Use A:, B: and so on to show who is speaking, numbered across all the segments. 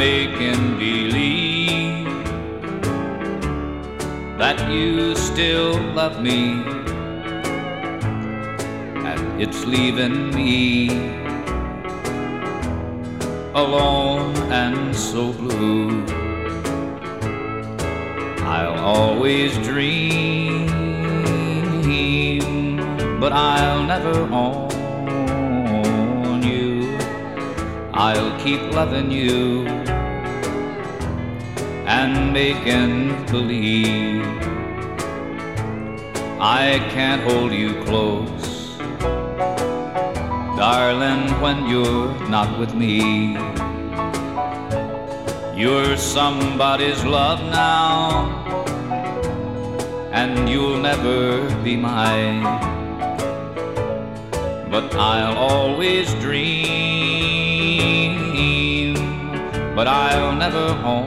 A: making believe that you still love me, and it's leaving me alone and so blue. I'll always dream, but I'll never own you. I'll keep loving you and making believe I can't hold you close, darling, when you're not with me. You're somebody's love now, and you'll never be mine. But I'll always dream, but I'll never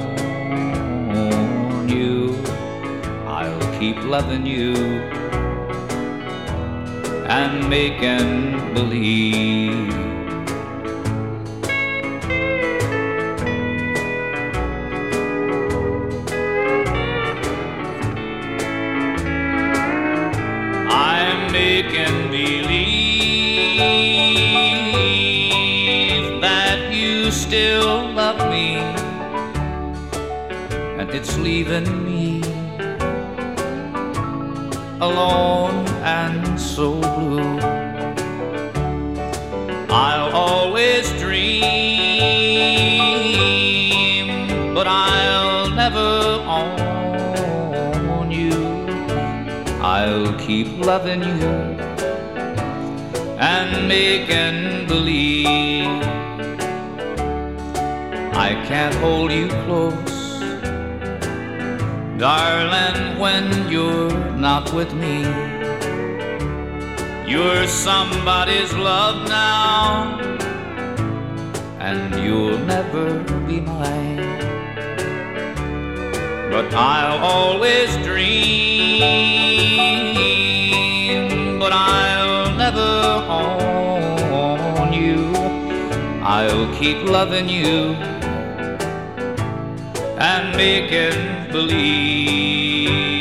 A: own you. I'll keep loving you and making believe. I'm making believe that you still love me, and it's leaving me alone and so blue. I'll always dream, but I'll never own you. I'll keep loving you and making believe I can't hold you close, darling, when you're not with me. You're somebody's love now, and you'll never be mine. But I'll always dream, but I'll never own you. I'll keep loving you and making believe